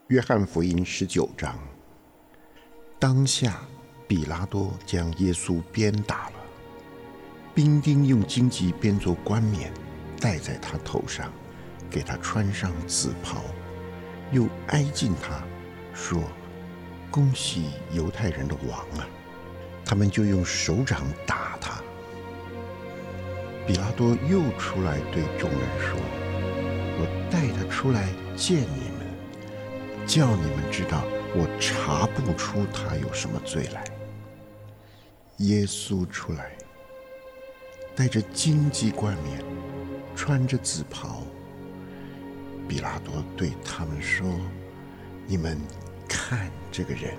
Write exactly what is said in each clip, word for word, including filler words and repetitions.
约翰福音十九章，当下比拉多将耶稣鞭打了，兵丁用荆棘编作冠冕戴在他头上，给他穿上紫袍，又挨近他说：恭喜犹太人的王啊！他们就用手掌打他。比拉多又出来对众人说：我带他出来见你们，叫你们知道我查不出他有什么罪来。耶稣出来，戴着荆棘冠冕，穿着紫袍。比拉多对他们说：你们看这个人。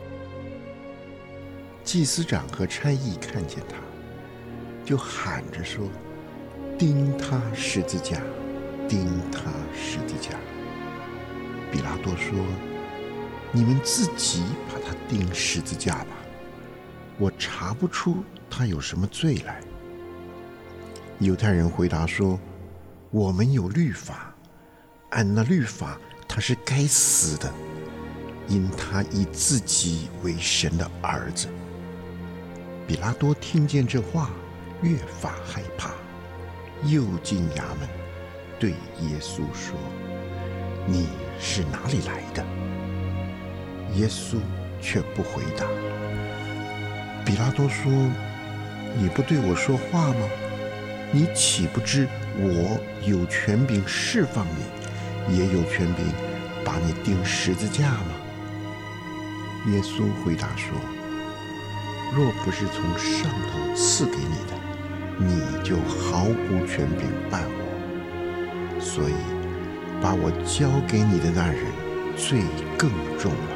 祭司长和差役看见他，就喊着说：钉他十字架，钉他十字架。比拉多说：你们自己把他钉十字架吧，我查不出他有什么罪来。犹太人回答说：我们有律法，按那律法他是该死的，因他以自己为神的儿子。比拉多听见这话，越发害怕，又进衙门，对耶稣说：你是哪里来的？耶稣却不回答。比拉多说：你不对我说话吗？你岂不知我有权柄释放你，也有权柄把你钉十字架吗？耶稣回答说：若不是从上头赐给你的，你就毫无权柄办我。所以把我交给你的那人罪更重了。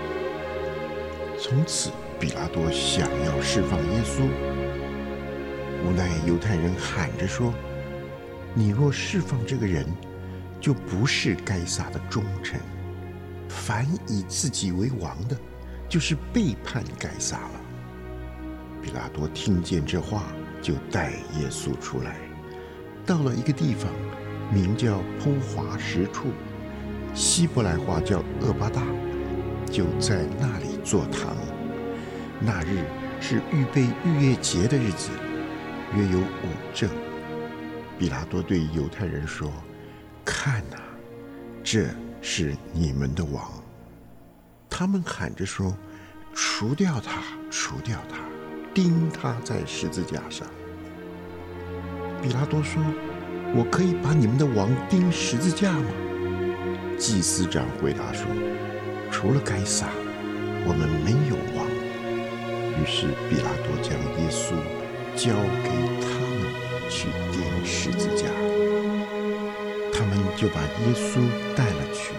从此比拉多想要释放耶稣，无奈犹太人喊着说：你若释放这个人，就不是该撒的忠臣。凡以自己为王的，就是背叛该撒了。比拉多听见这话，就带耶稣出来，到了一个地方，名叫剖华石处，希伯来话叫厄巴大，就在那里坐堂。那日是预备逾越节的日子，约有五正。比拉多对犹太人说：看啊，这是你们的王。他们喊着说：除掉他，除掉他，钉他在十字架上。比拉多说：我可以把你们的王钉十字架吗？祭司长回答说：除了该撒，我们没有王。于是比拉多将耶稣交给他们去钉十字架，他们就把耶稣带了去。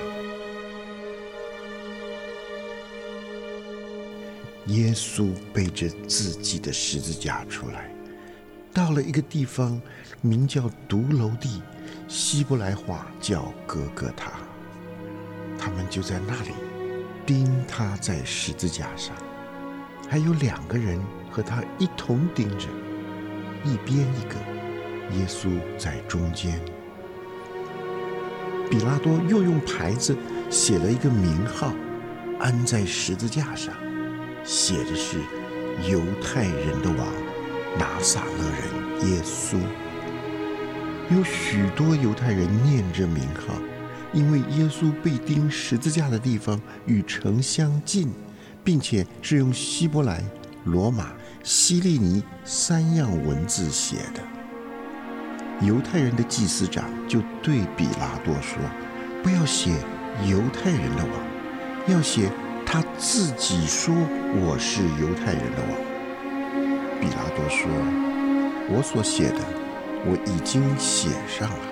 耶稣背着自己的十字架出来，到了一个地方，名叫独楼地，希伯来话叫哥哥他。他们就在那里钉他在十字架上，还有两个人和他一同钉着，一边一个，耶稣在中间。比拉多又用牌子写了一个名号，安在十字架上，写的是犹太人的王拿撒勒人耶稣。有许多犹太人念这名号，因为耶稣被钉十字架的地方与城相近，并且是用希伯来、罗马、希利尼三样文字写的。犹太人的祭司长就对比拉多说：不要写犹太人的王，要写他自己说我是犹太人的王。比拉多说：我所写的我已经写上了。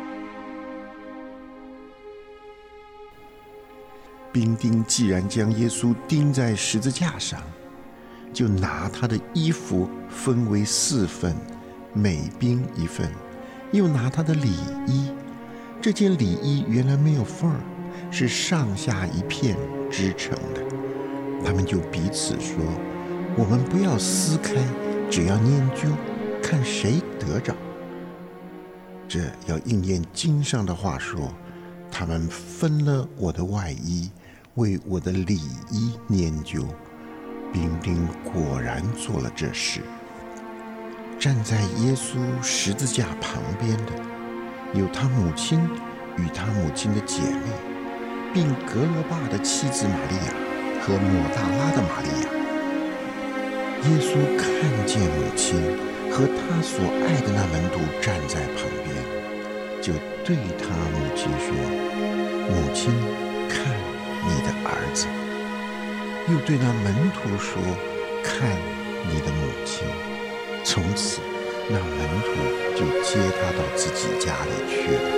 兵丁既然将耶稣钉在十字架上，就拿他的衣服分为四份，每兵一份，又拿他的里衣。这件里衣原来没有缝儿，是上下一片织成的。他们就彼此说：我们不要撕开，只要研究，看谁得着。这要应验经上的话说： 他们分了我的外衣，为我的里衣研究。兵丁果然做了这事。站在耶稣十字架旁边的，有他母亲与他母亲的姐妹，并格罗巴的妻子玛利亚和抹大拉的玛利亚。耶稣看见母亲和他所爱的那门徒站在旁边，就对他母亲说：母亲，看你的儿子。又对那门徒说：看你的母亲。从此那门徒就接他到自己家里去了。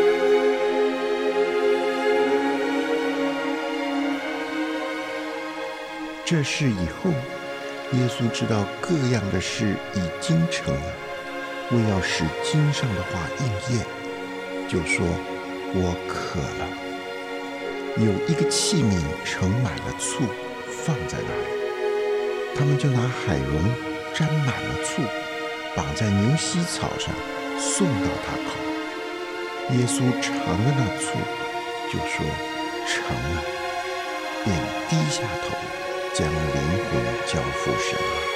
这事以后，耶稣知道各样的事已经成了，为要使经上的话应验，就说：我渴了。有一个器皿盛满了醋，放在那里，他们就拿海蓉沾满了醋，绑在牛膝草上，送到他口。耶稣尝了那醋，就说：成了，便低下头，将灵魂交付神了。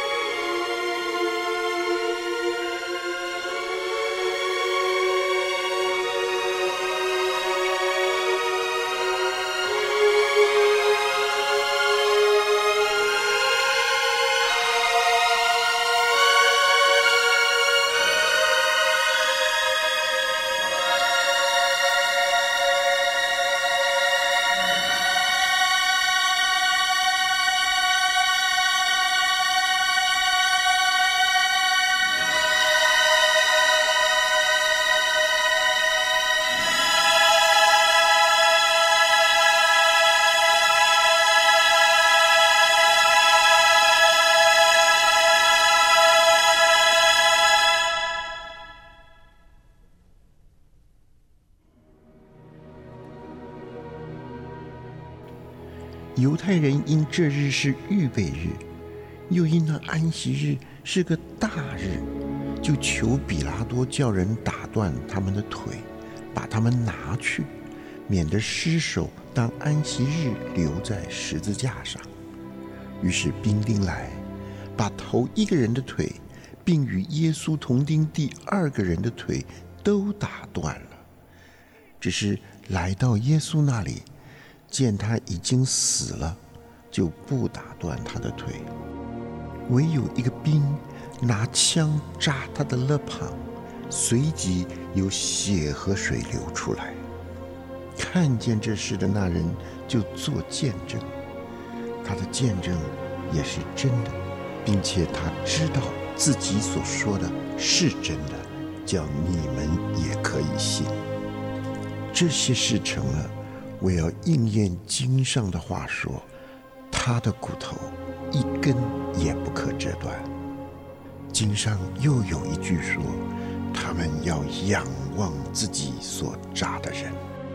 犹太人因这日是预备日，又因那安息日是个大日，就求比拉多叫人打断他们的腿，把他们拿去，免得尸首当安息日留在十字架上。于是兵丁来，把头一个人的腿，并与耶稣同钉第二个人的腿都打断了。只是来到耶稣那里，见他已经死了，就不打断他的腿，唯有一个兵拿枪扎他的肋旁，随即有血和水流出来。看见这事的那人就做见证，他的见证也是真的，并且他知道自己所说的是真的，叫你们也可以信。这些事成了，为要应验经上的话说，他的骨头一根也不可折断。经上又有一句说，他们要仰望自己所扎的人。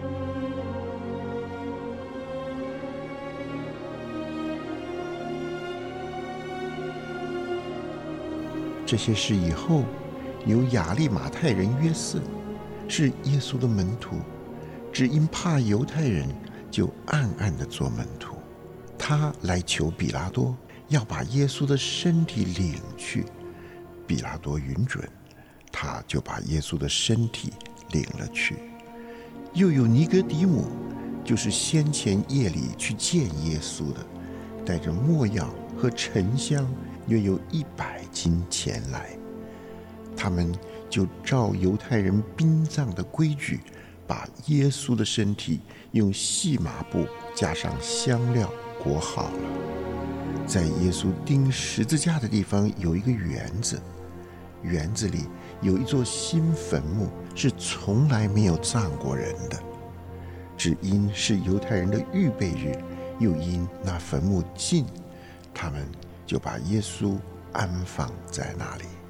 这些事以后，有亚利马太人约瑟，是耶稣的门徒，只因怕犹太人，就暗暗地做门徒。他来求比拉多，要把耶稣的身体领去。比拉多允准，他就把耶稣的身体领了去。又有尼哥底母，就是先前夜里去见耶稣的，带着没药和沉香，约有一百斤前来。他们就照犹太人殡葬的规矩，把耶稣的身体用细麻布加上香料裹好了。在耶稣钉十字架的地方有一个园子，园子里有一座新坟墓，是从来没有葬过人的。只因是犹太人的预备日，又因那坟墓近，他们就把耶稣安放在那里。